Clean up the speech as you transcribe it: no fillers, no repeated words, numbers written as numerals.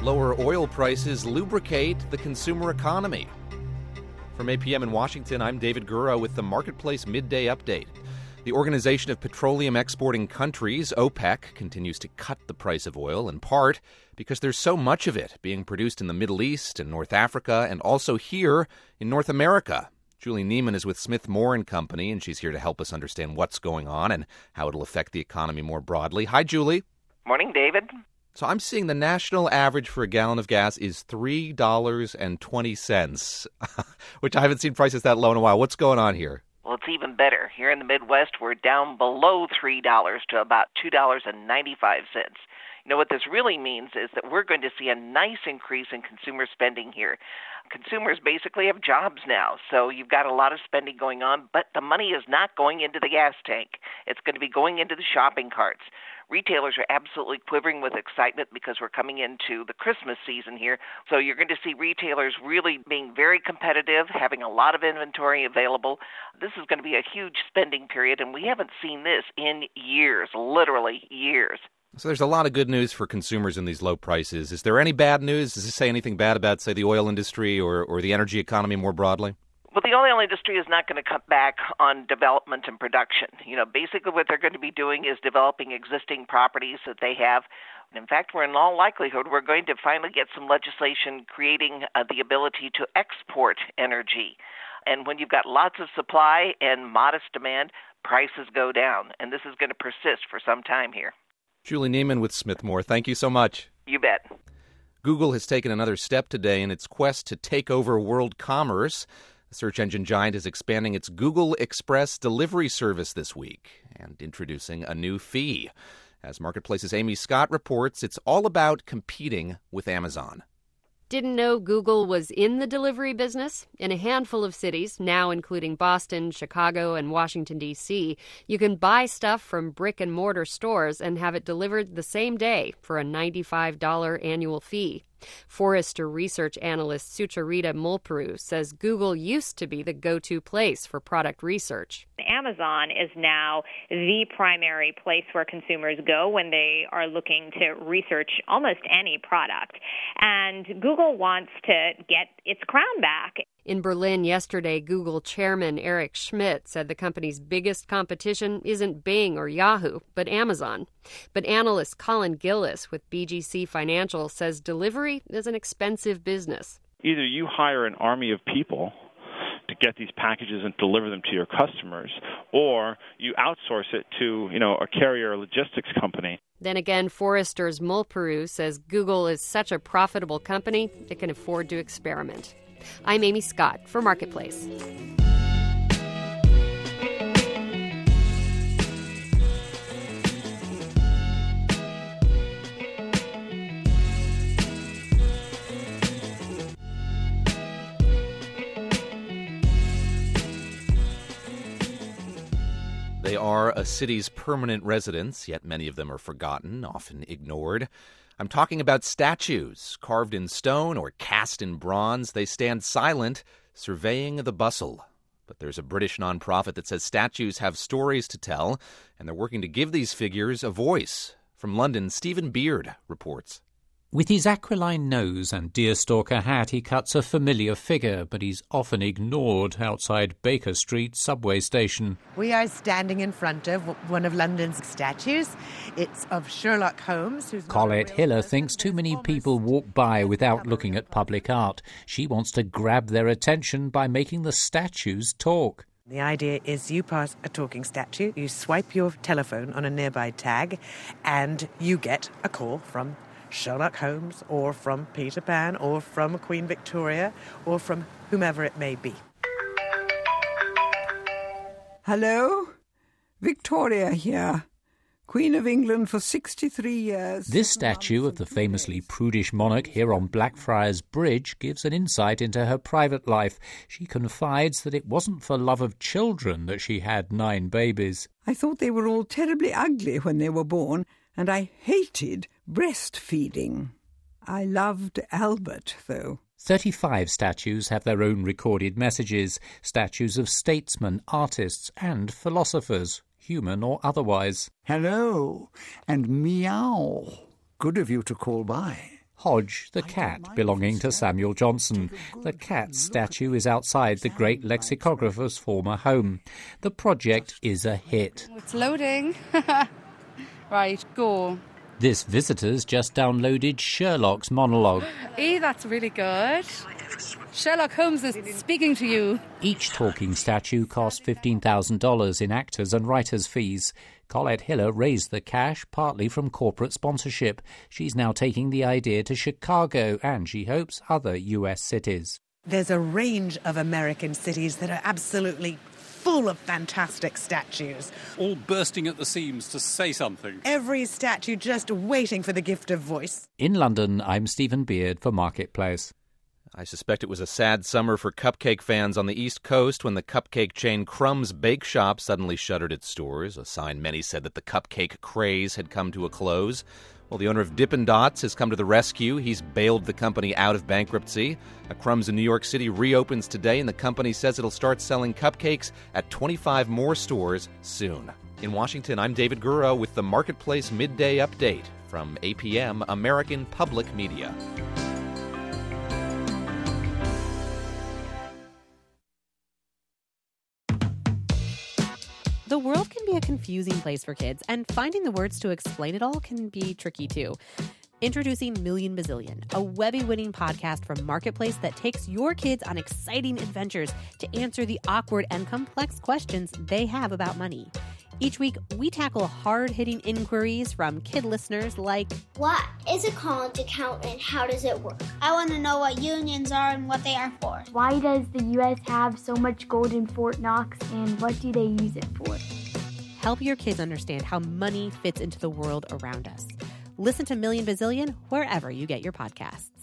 Lower oil prices lubricate the consumer economy. From 8 p.m. in Washington, I'm David Gura with the Marketplace Midday Update. The Organization of Petroleum Exporting Countries, OPEC, continues to cut the price of oil, in part because there's so much of it being produced in the Middle East and North Africa and also here in North America. Julie Neiman is with Smith Moore & Company, and she's here to help us understand what's going on and how it'll affect the economy more broadly. Hi, Julie. Morning, David. So I'm seeing the national average for a gallon of gas is $3.20, which I haven't seen prices that low in a while. What's going on here? Well, it's even better. Here in the Midwest, we're down below $3 to about $2.95. You know, what this really means is that we're going to see a nice increase in consumer spending here. Consumers basically have jobs now, so you've got a lot of spending going on, but the money is not going into the gas tank. It's going to be going into the shopping carts. Retailers are absolutely quivering with excitement because we're coming into the Christmas season here. So you're going to see retailers really being very competitive, having a lot of inventory available. This is going to be a huge spending period, and we haven't seen this in years, literally years. So there's a lot of good news for consumers in these low prices. Is there any bad news? Does this say anything bad about, say, the oil industry or the energy economy more broadly? Well, the oil industry is not going to cut back on development and production. You know, basically what they're going to be doing is developing existing properties that they have. In fact, in all likelihood, we're going to finally get some legislation creating the ability to export energy. And when you've got lots of supply and modest demand, prices go down. And this is going to persist for some time here. Julie Neiman with Smith Moore. Thank you so much. You bet. Google has taken another step today in its quest to take over world commerce. The search engine giant is expanding its Google Express delivery service this week and introducing a new fee. As Marketplace's Amy Scott reports, it's all about competing with Amazon. Didn't know Google was in the delivery business? In a handful of cities, now including Boston, Chicago, and Washington, D.C., you can buy stuff from brick-and-mortar stores and have it delivered the same day for a $95 annual fee. Forrester research analyst Sucharita Mulpuru says Google used to be the go-to place for product research. Amazon is now the primary place where consumers go when they are looking to research almost any product. And Google wants to get its crown back. In Berlin yesterday, Google chairman Eric Schmidt said the company's biggest competition isn't Bing or Yahoo, but Amazon. But analyst Colin Gillis with BGC Financial says delivery is an expensive business. Either you hire an army of people to get these packages and deliver them to your customers, or you outsource it to, a carrier or logistics company. Then again, Forrester's Mulpuru says Google is such a profitable company it can afford to experiment. I'm Amy Scott for Marketplace. They are a city's permanent residents, yet many of them are forgotten, often ignored. I'm talking about statues, carved in stone or cast in bronze. They stand silent, surveying the bustle. But there's a British nonprofit that says statues have stories to tell, and they're working to give these figures a voice. From London, Stephen Beard reports. With his aquiline nose and deerstalker hat, he cuts a familiar figure, but he's often ignored outside Baker Street subway station. We are standing in front of one of London's statues. It's of Sherlock Holmes. Colette Hiller thinks too many people walk by without looking at public art. She wants to grab their attention by making the statues talk. The idea is you pass a talking statue, you swipe your telephone on a nearby tag, and you get a call from Sherlock Holmes, or from Peter Pan, or from Queen Victoria, or from whomever it may be. Hello? Victoria here. Queen of England for 63 years. This statue of the famously prudish monarch here on Blackfriars Bridge gives an insight into her private life. She confides that it wasn't for love of children that she had 9 babies. I thought they were all terribly ugly when they were born, and I hated breastfeeding. I loved Albert, though. 35 statues have their own recorded messages, statues of statesmen, artists and philosophers, human or otherwise. Hello, and meow. Good of you to call by. Hodge, the cat belonging to Samuel Johnson. The cat's statue is outside the great lexicographer's former home. The project is a hit. It's loading. Right, go. This visitor's just downloaded Sherlock's monologue. Hey, that's really good. Sherlock Holmes is speaking to you. Each talking statue cost $15,000 in actors and writers' fees. Colette Hiller raised the cash partly from corporate sponsorship. She's now taking the idea to Chicago and, she hopes, other US cities. There's a range of American cities that are absolutely full of fantastic statues. All bursting at the seams to say something. Every statue just waiting for the gift of voice. In London, I'm Stephen Beard for Marketplace. I suspect it was a sad summer for cupcake fans on the East Coast when the cupcake chain Crumb's Bake Shop suddenly shuttered its stores, a sign many said that the cupcake craze had come to a close. Well, the owner of Dippin' Dots has come to the rescue. He's bailed the company out of bankruptcy. Crumb's in New York City reopens today, and the company says it'll start selling cupcakes at 25 more stores soon. In Washington, I'm David Gurrow with the Marketplace Midday Update from APM, American Public Media. The world can be a confusing place for kids, and finding the words to explain it all can be tricky too. Introducing Million Bazillion, a Webby-winning podcast from Marketplace that takes your kids on exciting adventures to answer the awkward and complex questions they have about money. Each week, we tackle hard-hitting inquiries from kid listeners like, what is a college account and how does it work? I want to know what unions are and what they are for. Why does the U.S. have so much gold in Fort Knox and what do they use it for? Help your kids understand how money fits into the world around us. Listen to Million Bazillion wherever you get your podcasts.